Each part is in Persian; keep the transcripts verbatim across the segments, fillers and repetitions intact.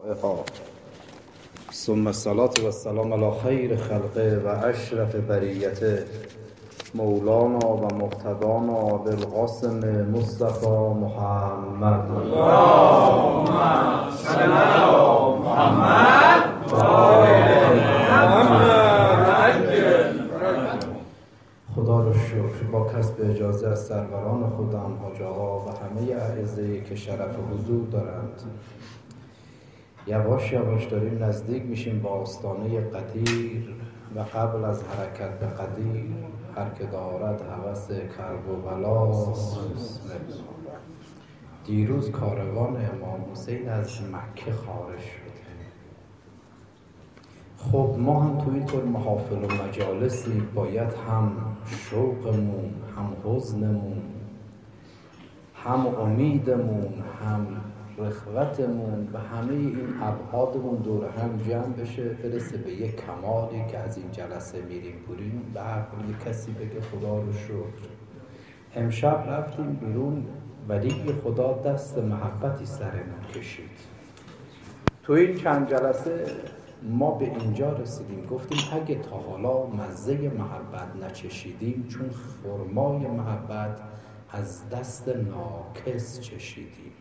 ثم الصلاة والسلام على خیر خلقه و اشرف بریته مولانا و مقتدانا بالقاسم مصطفى محمد. اللهم صل علی محمد و آل محمد. خدا رو شکر با کسب اجازه از سروران خودم حاج آقا و همه اعزایی که شرف حضور دارند، یواش یواش داریم نزدیک میشیم با آستانه قدیر و قبل از حرکت به قدیر هر که دارد هوس کرب و بلاست. دیروز کاروان امام حسین از مکه خارج شده. خب ما هم تو اینطور محافل و مجالسی باید هم شوقمون، هم حزنمون، هم امیدمون، هم رخوتمون و همه این ابعادمون دور هم جمع بشه، برسه به یک کمالی که از این جلسه میریم بریم و هر کسی بگه خدا رو شکر. امشب رفتیم بیرون، ولی خدا دست محبتی سرمون کشید. تو این چند جلسه ما به اینجا رسیدیم گفتیم اگه تا حالا مزه محبت نچشیدیم، چون خرمای محبت از دست ناکس چشیدیم.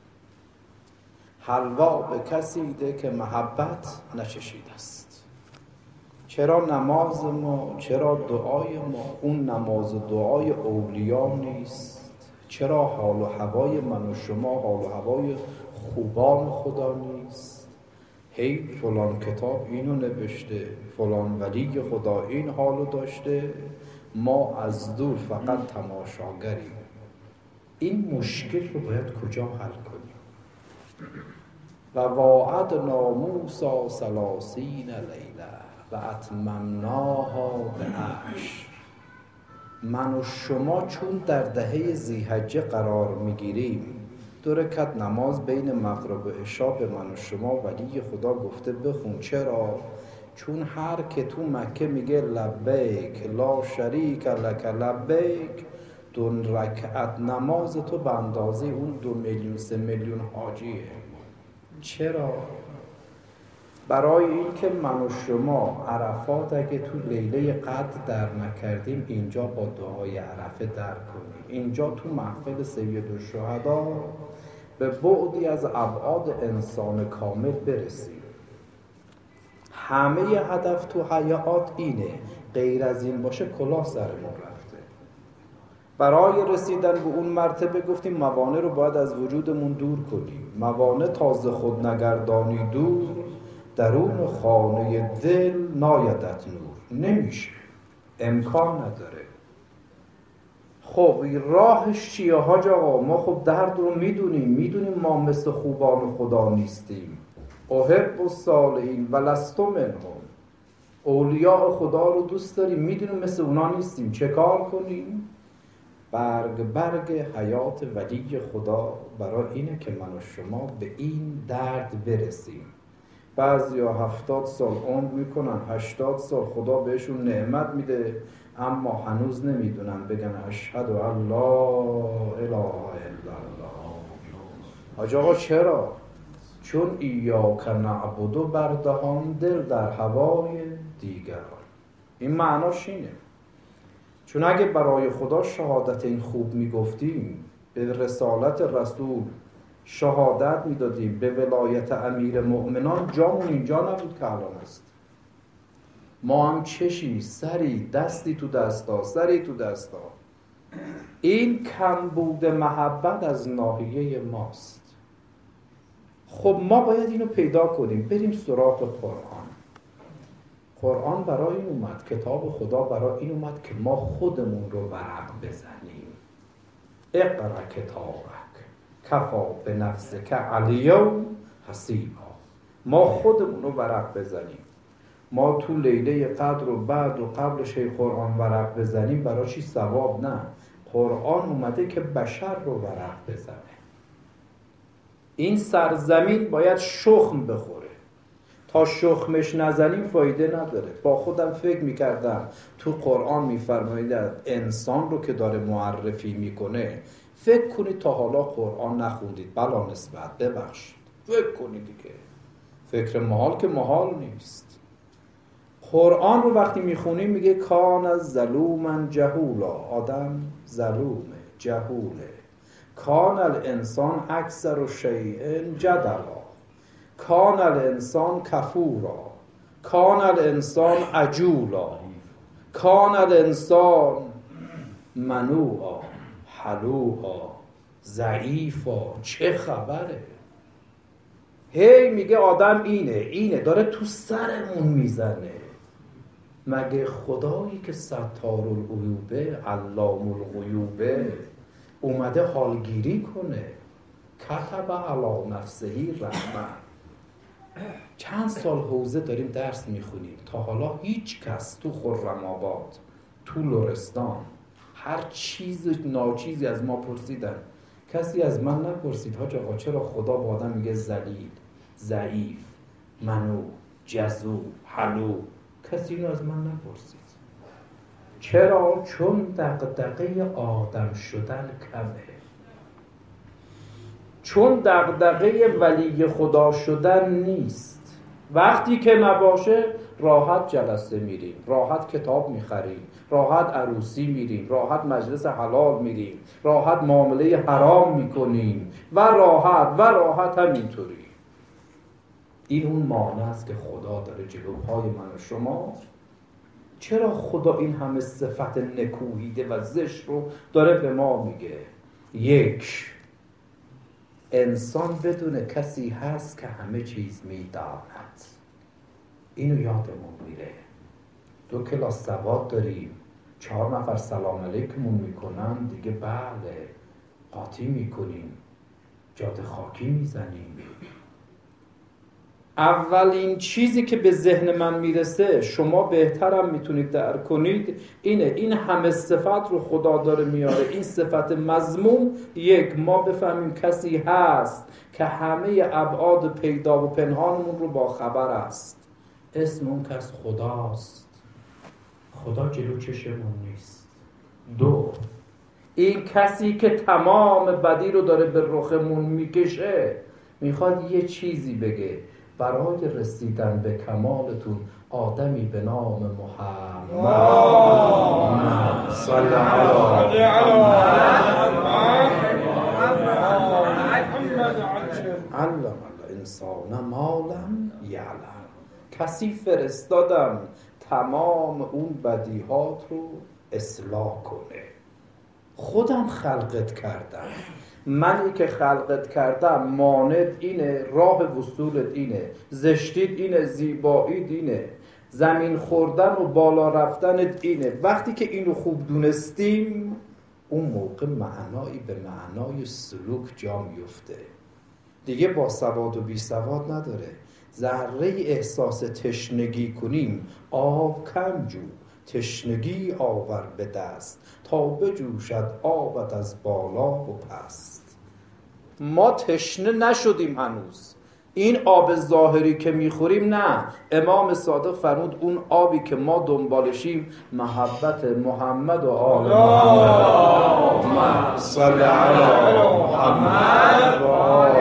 حلوا به کسی ده که محبت نچشیده است. چرا نماز ما، چرا دعای ما اون نماز و دعای اولیاء نیست؟ چرا حال و هوای من و شما حال و هوای خوبان خدا نیست؟ هی فلان کتاب اینو نوشته، فلان ولی خدا این حالو داشته، ما از دور فقط تماشاگریم. این مشکل رو باید کجا حل کنیم؟ و واعدنا موسی ثلاثین لیله و اتممناها بعشر. من و شما چون در دهه ذی‌حجه قرار میگیریم، دو رکعت نماز بین مغرب و عشا به من و شما ولی خدا گفته بخون. چرا؟ چون هر که تو مکه میگه لبیک لا شریک لک لبیک، دو رکعت نماز تو به اندازه اون دو میلیون سه میلیون حاجیه. چرا؟ برای این که من و شما عرفات اگه تو لیله قدر در نکردیم، اینجا با دعای عرفه در کنیم. اینجا تو محفل سید الشهدا به بعدی از ابعاد انسان کامل برسیم. همه هدف تو حیات اینه، غیر از این باشه کلاه سرمون رفته. برای رسیدن به اون مرتبه گفتیم موانع رو باید از وجودمون دور کنیم. موانع تازه خود نگردانی دور، درون خانه دل نایدت نور. نمیشه، امکان نداره. خب راهش چیه حاج آقا؟ ما خب درد رو میدونیم، میدونیم ما مثل خوبان خدا نیستیم. احب الصالحین و لست منهم. اولیاء خدا رو دوست داریم، میدونیم مثل اونا نیستیم. چه کار کنیم؟ برگ برگ حیات ولی خدا برای اینه که من و شما به این درد برسیم. بعضیا هفتاد سال عمر میکنن، هشتاد سال خدا بهشون نعمت میده، اما هنوز نمیدونن بگن اشهد ان لا اله الا الله. حاج آقا چرا؟ چون ایاک نعبد بر دهان، دل در هوای دیگران. این معناش اینه. چون اگه برای خدا شهادت این خوب میگفتیم، به رسالت رسول شهادت میدادیم، به ولایت امیر مؤمنان، جامون اینجا نبود که الان است. ما هم چشی، سری، دستی تو دستا، سری تو دستا. این کمبود محبت از ناحیه ماست. خب ما باید اینو پیدا کنیم، بریم سراغ قرآن. قرآن برای این اومد، کتاب خدا برای این اومد که ما خودمون رو ورق بزنیم. اقرأ کتابک کفا به نفسک الیوم حسیبا. ما خودمون رو ورق بزنیم. ما تو لیله قدر و بعد و قبلش قرآن ورق بزنیم برای چی؟ ثواب نه. قرآن اومده که بشر رو ورق بزنه. این سرزمین باید شخم بخوره. تا شخمش نزنیم فایده نداره. با خودم فکر میکردم تو قرآن میفرمایید انسان رو که داره معرفی میکنه، فکر کنید تا حالا قرآن نخوندید، بلا نسبت ببخشید، فکر کنید دیگه فکر محال که محال نیست. قرآن رو وقتی میخونیم میگه کان از ظلومن جهولا، آدم ظلومه، جهوله. کان الانسان اکثر شیء جدلا، کان الانسان کفورا، کان الانسان عجولا، کان الانسان منوعا حلوعا ضعیفا. چه خبره؟ هی میگه آدم اینه اینه، داره تو سرمون میزنه. مگه خدایی که ستار العیوبه، علام الغیوبه، اومده حالگیری کنه؟ کتب علی نفسه رحمه. چند سال حوزه داریم درس میخونیم، تا حالا هیچ کس تو خرم‌آباد، تو لرستان، هر چیز ناچیزی از ما پرسیدن، کسی از من نپرسید حاج آقا چرا خدا با آدم میگه ذلیل، ضعیف، منوع، جزوع، حلو؟ کسی اینو از من نپرسید. چرا؟ چون دغدغه آدم شدن کمه، چون دغدغه ولی خدا شدن نیست. وقتی که نباشه راحت جلسه میریم، راحت کتاب میخریم، راحت عروسی میریم، راحت مجلس حلال میریم، راحت معامله حرام میکنیم و راحت و راحت همینطوری. این اون مانع است که خدا داره جلو پای من و شما. چرا خدا این همه صفت نکوهیده و زشت رو داره به ما میگه؟ یک، انسان بدون کسی هست که همه چیز میداند. اینو یادمون میره. دو کلاس سواد داریم، چهار نفر سلام علیکمون میکنن دیگه، بله قاطی میکنیم، جاده خاکی میزنیم. اولین چیزی که به ذهن من میرسه، شما بهترم میتونید درک کنید، اینه این همه صفت رو خدا داره میاره، این صفت مذموم. یک، ما بفهمیم کسی هست که همه ابعاد پیدا و پنهانمون رو با خبر است. اسم اون کس خداست. خدا جلو چشمون نیست. دو، این کسی که تمام بدی رو داره به رخمون میکشه، میخواد یه چیزی بگه: برای رسیدن به کمالتون آدمی به نام محمد صلی الله علم الانسان ما لم یعلم. کسی فرستادم تمام اون بدیهات رو اصلاح کنه. خودم خلقت کردم، منی که خلقت کردم، مانع اینه، راه وصولت اینه، زشتید اینه، زیبایید اینه، زمین خوردن و بالا رفتنت اینه. وقتی که اینو خوب دونستیم، اون موقع معنایی به معنای سلوک جا میفته. دیگه با سواد و بی سواد نداره. ذره احساس تشنگی کنیم، آب کم جو، تشنگی آور به دست، تا بجوشد آبت از بالا و پست. ما تشنه نشدیم هنوز. این آب ظاهری که میخوریم نه. امام صادق فرمود اون آبی که ما دنبالشیم محبت محمد و آل محمد صلی علی محمد و آل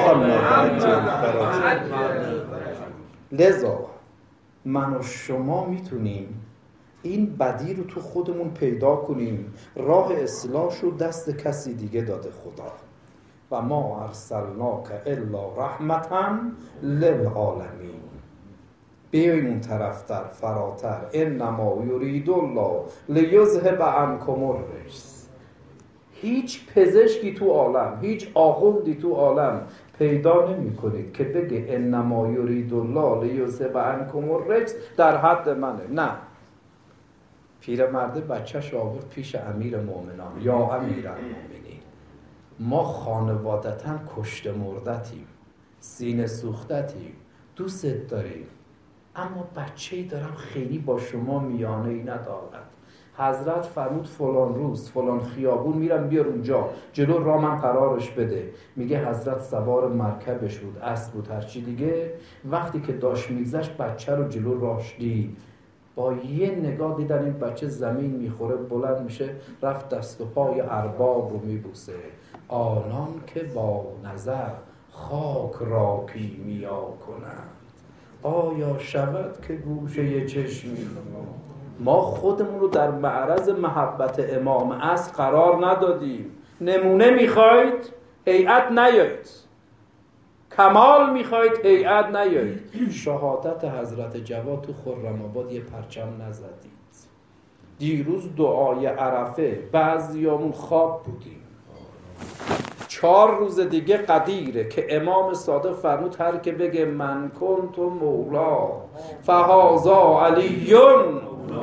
محمد. لذا من و شما میتونیم این بدی رو تو خودمون پیدا کنیم. راه اصلاحش رو دست کسی دیگه داده خدا. و ما ارسلناک الا رحمتا للعالمین. بیاییم اون طرفتر، فراتر. انما یرید الله لیذهب عنکم الرجس. هیچ پزشکی تو عالم، هیچ آخوندی تو عالم پیدا نمی کنید که بگه انما یرید الله لیذهب عنکم الرجس در حد منه. نه. پیرمرده بچه‌ش آورد پیش امیر مومنان: یا امیر المومنین، ما خانوادتاً کشته مردتیم، سینه سوختتیم، دوست داریم، اما بچه‌ای دارم خیلی با شما میانه‌ای ندارد. حضرت فرمود فلان روز فلان خیابون میرم، بیار اونجا، جلو راه من قرارش بده. میگه حضرت سوار مرکبش بود، اسب بود، هرچی دیگه. وقتی که داشت میگذشت بچه رو جلو راهش دید، با یه نگاه دیدن این بچه زمین میخوره، بلند میشه، رفت دست و پای ارباب رو میبوسه. آنان که با نظر خاک را کیمیا کنند. آیا شود که گوشه چشمی ما خودمون رو در معرض محبت امام عصر قرار ندادیم؟ نمونه میخواید؟ هیئت نیایید. کمال میخواید؟ هیئت نیایید. شهادت حضرت جواد تو خرم‌آباد یه پرچم نزدید. دیروز دعای عرفه بعضیامون خواب بودیم، چهار روز دیگه قدیره که امام صادق فرمود هر که بگه من کنت مولا فهذا علیون،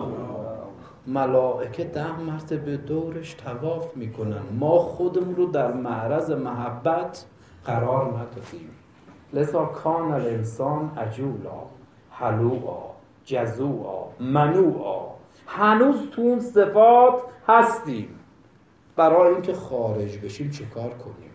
ملائکه ده مرتبه دورش طواف میکنن. ما خودمون رو در معرض محبت قرار ندادیم. لذا کان الانسان عجولا حلوعا جزوعا منوعا. هنوز تو اون صفات هستیم. برای اینکه خارج بشیم چه کار کنیم؟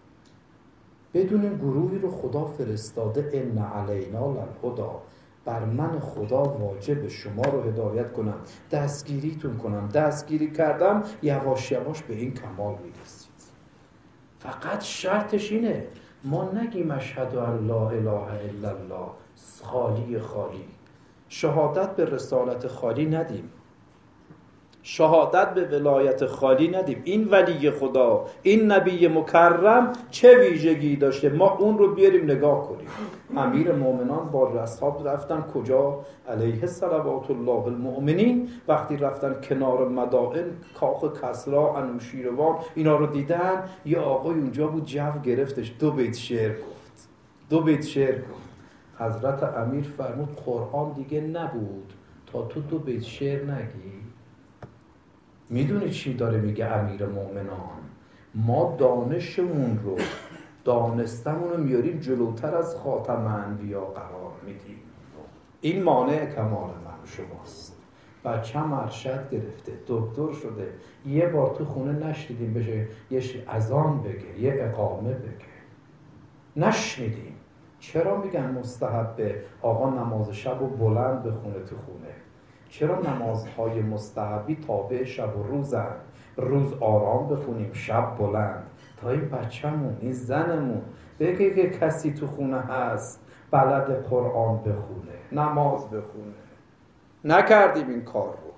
بدونیم گروهی رو خدا فرستاده ان علینا للهدی، بر من خدا واجب شما رو هدایت کنم، دستگیریتون کنم. دستگیری کردم یواش یواش به این کمال میرسید. فقط شرطش اینه ما نگیم اشهد ان لا اله الا الله خالی خالی. شهادت به رسالت خالی ندیم، شهادت به ولایت خالی ندیم. این ولی خدا، این نبی مکرم چه ویژگی داشته؟ ما اون رو بیاریم نگاه کنیم. امیر مومنان با اصحاب رفتن کجا؟ علیه صلوات الله المؤمنین. وقتی رفتن کنار مدائن کاخ کسرا انوشیروان اینا رو دیدن، یه آقای اونجا بود جو گرفتش، دو بیت شعر گفت. دو بیت شعر گفت. حضرت امیر فرمود قرآن دیگه نبود تا تو دو بیت شعر نگی. میدونی چی داره میگه امیر مومنان؟ ما دانشمون رو دانستمون رو میاریم جلوتر از خاتم انبیا قرار میدیم. این مانع کمال من شماست. بچه‌م ارشد گرفته، دکتر شده، یه بار تو خونه نشنیدیم بشه یه اذان بگه، یه اقامه بگه، نشنیدیم. چرا میگن مستحبه آقا نماز شب رو بلند بخونه تو خونه؟ چرا نمازهای مستحبی تابع شب و روزن؟ روز آرام بخونیم، شب بلند. تا این بچه‌مون، این زنمون بگه که کسی تو خونه هست بلد قرآن بخونه، نماز بخونه. نکردیم این کار رو.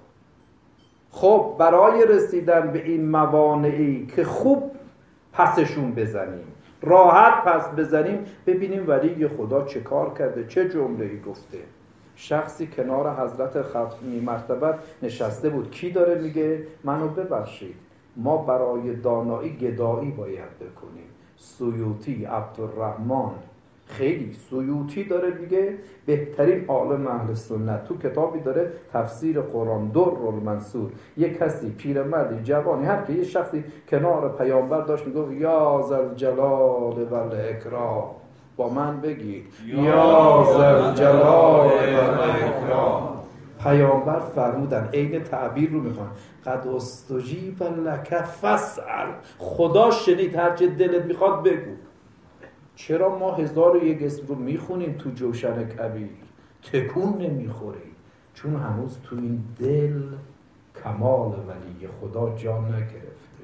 خب برای رسیدن به این موانعی که خوب پسشون بزنیم، راحت پس بزنیم، ببینیم ولی خدا چه کار کرده، چه جمله‌ای گفته. شخصی کنار حضرت ختمی مرتبت نشسته بود. کی داره میگه منو ببخشید، ما برای دانایی گدایی باید بکنیم. سیوطی عبدالرحمن خیلی سیوطی داره میگه بهترین عالم اهل سنت، تو کتابی داره تفسیر قرآن در المنصور. یک کسی پیرمردی جوانی، هر که یه شخصی کنار پیامبر داشت میگه یا ذوالجلال و الاکرام، با من بگید یا ذوالجلال و الاکرام. پیامبر فرمودن عین تعبیر رو میخوان قد استجیب لک فاسأل، خدا شنید هر چه دلت میخواد بگو. چرا ما هزار و یک اسم رو میخونیم تو جوشن کبیر تکون نمیخوریم؟ چون هنوز تو این دل کمال ولی خدا جا نگرفته.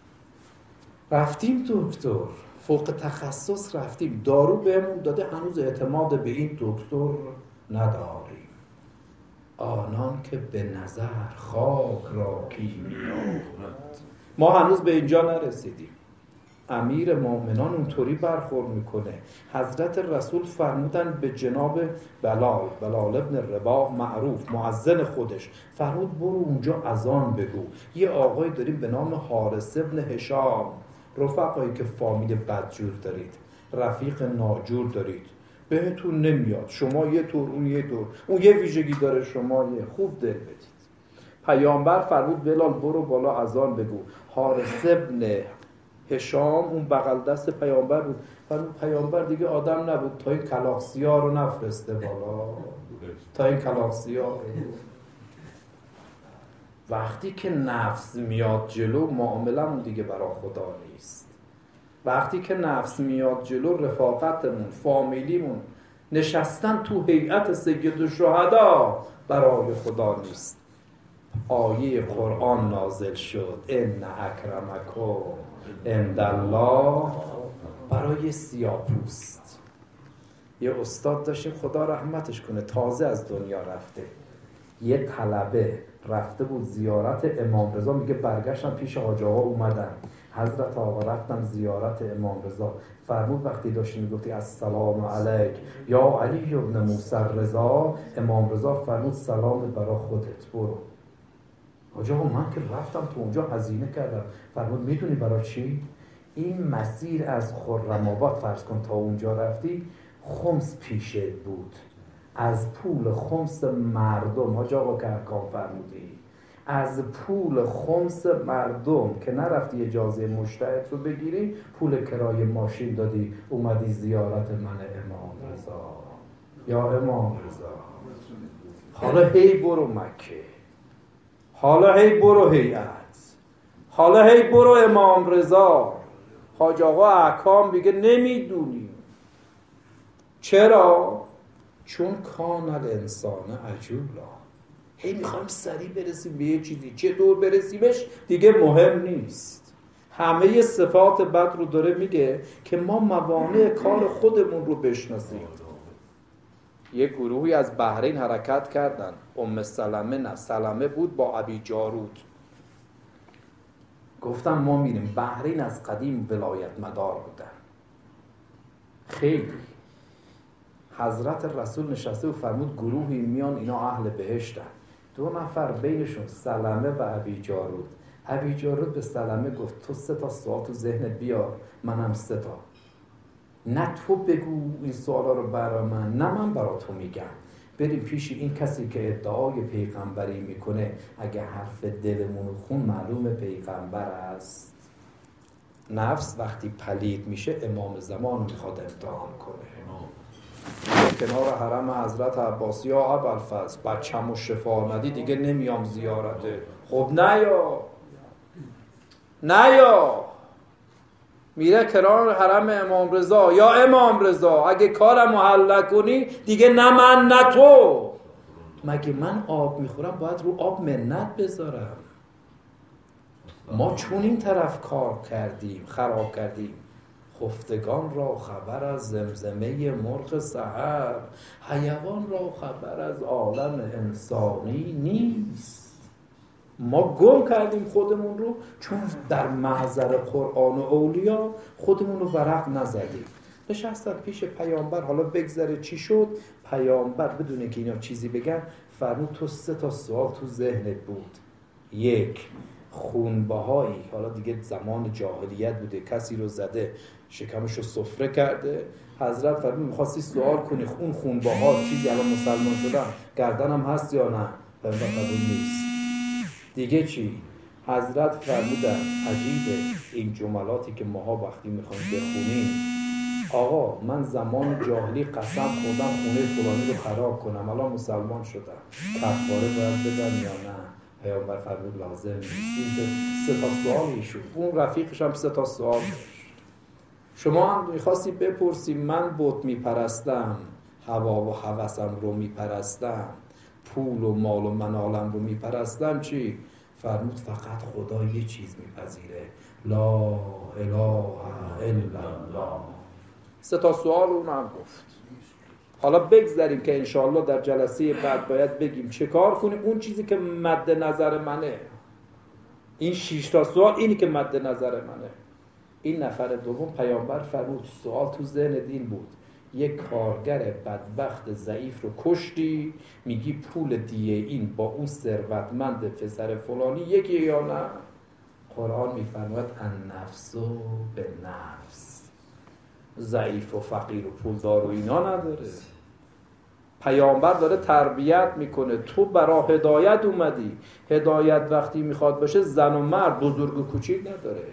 رفتیم دکتر فوق تخصص، رفتیم دارو بهمون داده، هنوز اعتماد به این دکتر نداریم. آنان که به نظر خاک را کیمیا کند. ما هنوز به اینجا نرسیدیم. امیر مومنان اونطوری برخورد میکنه. حضرت رسول فرمودن به جناب بلال، بلال ابن رباح معروف مؤذن خودش، فرمود برو اونجا اذان بگو. یه آقای داریم به نام حارث ابن هشام، رفقایی که فامیل بدجور دارید، رفیق ناجور دارید، بهتون نمیاد، شما یه طور اون یه طور، اون یه ویژگی داره شما یه، خوب دل بدید. پیامبر فرمود بلال برو بالا اذان بگو. حارث ابن هشام اون بغل دست پیامبر بود. فرمود پیامبر دیگه آدم نبود تا این کلاخسیا رو نفرسته بالا، تا این کلاخسیا رو. وقتی که نفس میاد جلو معاملمون دیگه برای خدا نیست. وقتی که نفس میاد جلو رفاقتمون، فامیلیمون، نشستن تو هیئت سید الشهدا برای خدا نیست. آیه قرآن نازل شد ان اکرمکم عند الله برای سیاه‌پوست. یه استاد داشتیم خدا رحمتش کنه، تازه از دنیا رفته، یه طلبه رفته بود زیارت امام رضا، میگه برگشتم پیش حاج آقا اومدن، حضرت آقا رفتم زیارت امام رضا، فرمود وقتی داشتی میگفتی السلام علیک یا علی ابن موسی رضا، امام رضا فرمود سلام برا خودت، برو. حاج آقا من که رفتم تو اونجا هزینه کردم. فرمود میدونی برا چی؟ این مسیر از خرم‌آباد فرض کن تا اونجا رفتی، خمس پیشت بود، از پول خمس مردم، حاج آقا که احکام فرمودی، از پول خمس مردم که نرفتی اجازه مشتهد رو بگیری، پول کرای ماشین دادی اومدی زیارت من امام رضا. یا امام رضا حالا هی برو مکه، حالا هی برو هیئت، حالا هی برو امام رضا. حاج آقا احکام میگه نمیدونی. چرا؟ چون کان الانسان عجولا، هی میخوایم سریع برسیم به یه چیزی، چطور برسیمش دیگه مهم نیست. همه صفات بد رو داره میگه که ما موانع کار خودمون رو بشناسیم. یه گروهی از بحرین حرکت کردن، ام سلمه نه سلمه بود با ابی جارود، گفتم ما میریم. بحرین از قدیم ولایت مدار بودن خیلی. حضرت رسول نشسته و فرمود گروهی میان اینا اهل بهشتن، دو نفر بینشون سلمه و ابی جارود. ابی جارود به سلمه گفت تو سه تا سوال تو ذهنت بیار، منم سه تا، نه تو بگو این سوالا رو برا من، نه من برا تو میگم. بریم پیش این کسی که ادعای پیغمبری میکنه، اگه حرف دلمون خون معلوم پیغمبر است. نفس وقتی پلید میشه امام زمان میخواد امتحان کنه. کنار حرم حضرت عباسی یا ابوالفضل بچه‌مو و شفا ندی دیگه نمیام زیارته. خب نه یا نه یا میره کنار حرم امام رضا، یا امام رضا اگه کارمو حل نکنی دیگه نه من نه تو. مگه من آب میخورم باید رو آب منت بذارم؟ ما چون این طرف کار کردیم خراب کردیم. خفتگان را خبر از زمزمه مرغ سحر، حیوان را خبر از عالم انسانی نیست. ما گم کردیم خودمون رو چون در محضر قرآن و اولیا خودمون رو ورق نزدیم. نشستن پیش پیامبر، حالا بگذره چی شد. پیامبر بدونه که اینا چیزی بگن فرمود تو سه تا سوال تو ذهنت بود. یک، خونبهایی، حالا دیگه زمان جاهلیت بوده، کسی رو زده شکمش رو سفره کرده، حضرت فرمود میخواستی سوال کنی اون خونبها چیزی الان مسلمان شدن گردنم هست یا نه؟ پیامبر قبول نیست. دیگه چی؟ حضرت فرمودن عجیبه این جملاتی که ماها وقتی میخوایم بخونیم، آقا من زمان جاهلی قسم خوردم خونه فلانی رو خراب کنم، الان مسلمان شدم، کفاره باید بدم یا نه؟ پیامبر فرمود لازم نیست. این سه تا سوال ایشون، اون رفیقش هم سه تا سوال داشت. شما هم میخواستی بپرسی من بت میپرستم، هوا و هوسم رو میپرستم، پول و مال و منالم رو میپرستم، چی؟ فرمود فقط خدا یه چیز میپذیره، لا اله الا الله. سه تا سوال اون هم گفت. حالا بگذاریم که انشاءالله در جلسه بعد باید بگیم چه کار کنیم. اون چیزی که مد نظر منه، این شش تا سوال اینی که مد نظر منه. این نفر دوم پیامبر فرمود سوال تو ذهن دین بود، یک کارگر بدبخت ضعیف رو کشتی، میگی پول دیه این با اون ثروتمند پسر فلانی یکی یا نه؟ قرآن میفرماید النفس به نفس، ضعیف و فقیر و پولدار و اینا نداره. پیامبر داره تربیت میکنه، تو برای هدایت اومدی. هدایت وقتی میخواد باشه زن و مرد، بزرگ و کوچیک نداره،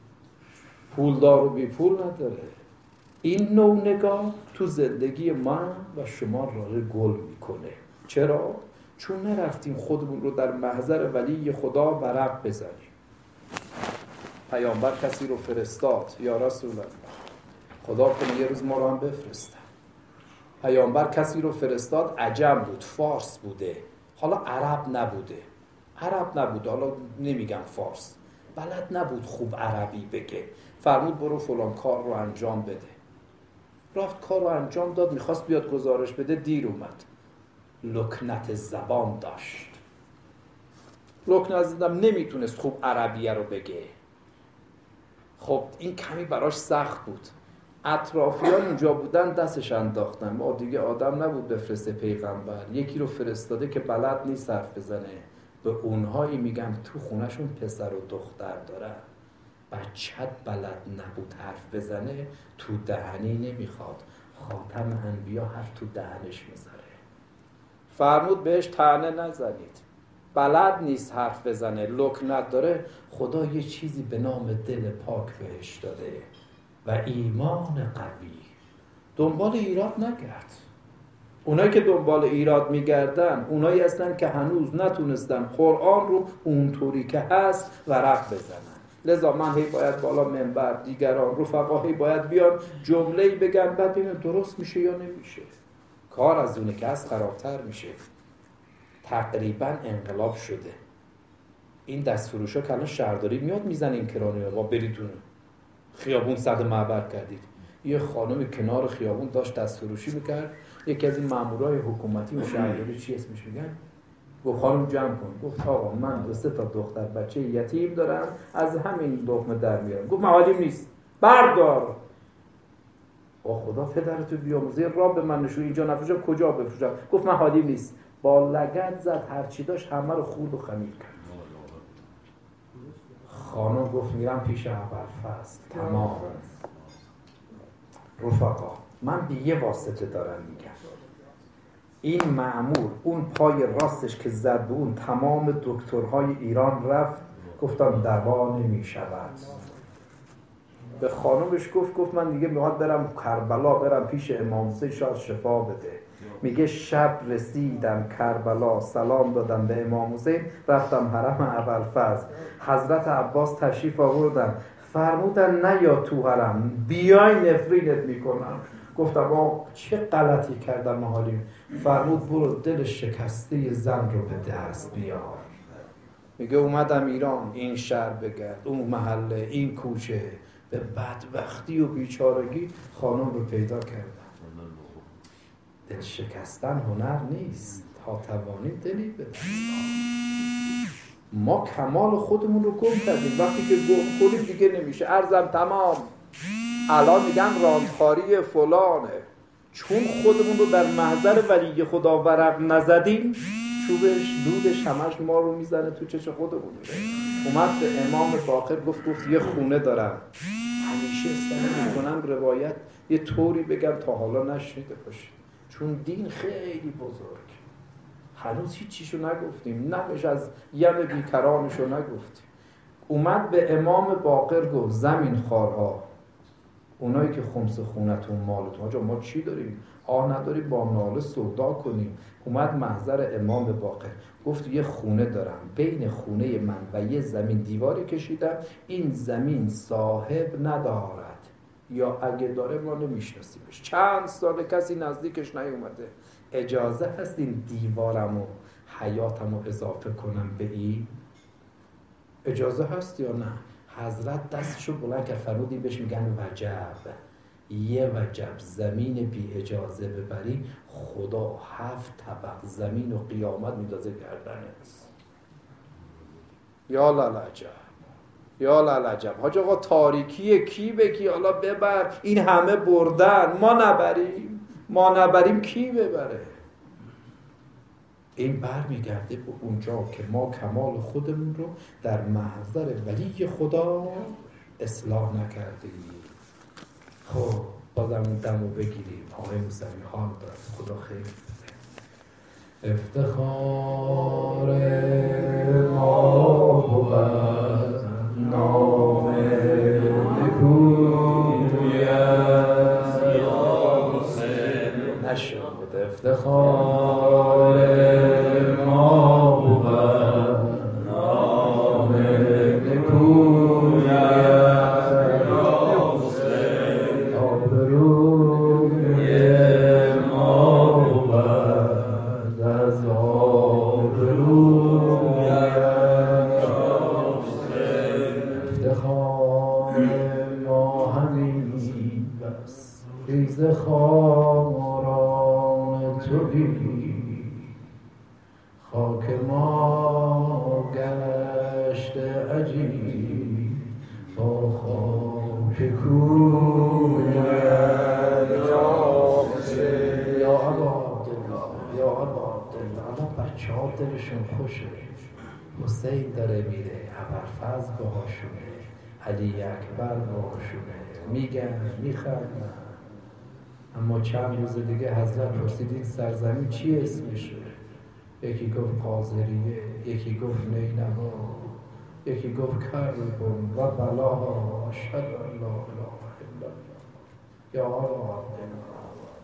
پولدار و بی پول نداره. این نوع نگاه تو زندگی من و شما راه گل میکنه. چرا؟ چون نرفتیم خودمون رو در محضر ولی خدا ورق بزنیم. پیامبر کسی رو فرستاد، یا رسول الله خدا کنه یه روز ما رو هم بفرستن. پیامبر کسی رو فرستاد، عجم بود، فارس بوده، حالا عرب نبوده، عرب نبوده، حالا نمیگم فارس، بلد نبود خوب عربی بگه. فرمود برو فلان کار رو انجام بده. رفت کار رو انجام داد، میخواست بیاد گزارش بده، دیر اومد. لکنت زبان داشت. لکنت زبان نمیتونست خوب عربیه رو بگه. خب این کمی براش سخت بود. اطرافیان اونجا بودن دستش انداختن. ما دیگه آدم نبود بفرسته پیغمبر. یکی رو فرستاده که بلد نیست حرف بزنه. به اونهایی میگم تو خونهشون پسر و دختر دارن، بچت بلد نبود حرف بزنه، تو دهنی نمیخواد. خاتم انبیا حرف تو دهنش میذاره. فرمود بهش طعنه نزنید، بلد نیست حرف بزنه، لکنت داره. خدا یه چیزی به نام دل پاک بهش داده و ایمان قوی. دنبال ایراد نگرد. اونایی که دنبال ایراد میگردن اونایی هستن که هنوز نتونستن قرآن رو اونطوری که هست ورق بزنن. لذا من هی باید بالا منبر، دیگران رفقا هی باید بیان جمله‌ای بگن، بعد ببینن درست میشه یا نمیشه. کار از اونه که از خرابتر میشه. تقریبا انقلاب شده. این دستفروشا که الان شهرداری میاد میزنه این کرانه با بریدونه خیابون صد معبر کردید. یه خانم کنار خیابون داشت دستفروشی میکرد. یکی از این مامورای حکومتی و شهرداری چی اسمش میگن، گفت خانم جمع کن. گفت آقا من دو سه تا دختر بچه یتیم دارم، از همین لقمه در میارم. گفت معالیم نیست، بردار. با خدا پدرتو بیاموزه، را به من نشون، اینجا نفروشم کجا بفروشم؟ گفت من حالیم نیست. با لگد زد، هرچی داشت همه رو خورد و خمیر کرد. خانم گفت میرم پیش ابوالفضل. تمام. رفقا من به یه واسطه دارم میگم، این مأمور اون پای راستش که زد به اون، تمام دکترهای ایران رفت گفتم دوا نمیشود. به خانمش گفت گفت من دیگه میخواد برم کربلا، برم پیش امام حسین شاید شفا بده. میگه شب رسیدم کربلا، سلام دادم به امام حسین، رفتم حرم ابوالفضل. حضرت عباس تشریف آوردن، فرمودن نه یا تو حرم، بیای نفرینت میکنم. گفتم آقا چه غلطی کردم حالی؟ فرمود برو دل شکسته زن رو به دست بیار. میگه اومدم ایران، این شهر بگرد، اون محله، این کوچه، به بدبختی و بیچارگی خانم رو پیدا کردم. دل شکستن هنر نیست، تا توانی دلی به دست. ما کمال خودمون رو گم کردیم. وقتی که گم کنیم دیگه نمیشه. عرضم تمام. الان میگن راندخاری فلانه، چون خودمون رو در محضر ولی خدا ورق نزدیم، چوبش دودش همش ما رو میزنه تو چش خودمون. اومد به امام باقر گفت گفت یه خونه دارم. همیشه استفاده میکنم روایت یه طوری بگم تا حالا نشنیده باشی، چون دین خیلی بزرگ. هنوز هیچ چیشو نگفتیم، نمش از یم بیکرانشو نگفتیم. اومد به امام باقر گفت زمین خوارها، اونایی که خمس خونتون مالتون، آجا ما چی داریم؟ آه نداریم با ناله سودا کنیم. اومد محضر امام باقر گفت یه خونه دارم، بین خونه من و یه زمین دیواری کشیدم، این زمین صاحب ندارد، یا اگه داره ما نمیشناسیمش، چند سال کسی نزدیکش نیومده. اجازه هست این دیوارمو حیاتمو اضافه کنم به این؟ اجازه هست یا نه؟ حضرت دستشو بلند کرد، فرمودی بهش میگن وجب. یه وجب زمین بی اجازه ببری، خدا هفت طبق زمین و قیامت میندازه گردنت. یا للعجب، یا للعجب. حاج آقا تاریکی کی به کی؟ حالا ببر، این همه بردن، ما نبریم، ما نبریم کی ببره؟ این بر میگرده به اونجا که ما کمال خودمون رو در محضر ولی خدا اصلاح نکردیم. خب بازم دمو بگیریم. آقای موسوی حال دارد، خدا خیر بده. افتخار ما بود نام نکوی است یا حسین نشد. افتخار ما بود نام نکوی است یا حسین، آبروی ما بود از آبروی یا حسین. تویی، خاک ما گشته عجیب با خاک کویت رافته. یا ابا عبدالله، یا ابا عبدالله، الان بچه ها دلشون خوشه، حسین داره میره، ابوالفضل باهاشونه، علی اکبر باهاشونه، میگن میخندن. اما چند روز دیگه حضرت پرسید این سرزمین چی اسمشه؟ یکی گفت قاضریه، یکی گفت نینوا، یکی گفت کربون و بلاها. اشهد ان لا اله الا الله. یا ابا عبدالله،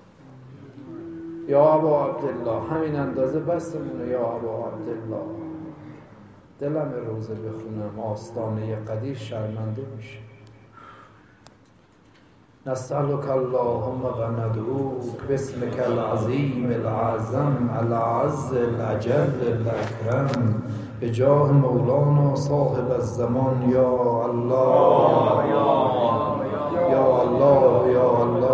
یا ابا عبدالله، همین اندازه بسمونه. یا ابا عبدالله، دلم روزه بخونم آستانه قدیر شرمنده میشه. نسألك اللهم و ندعوك باسمك العظیم العظم العز الاجل الاکرم بجاه مولانا صاحب الزمان. یا الله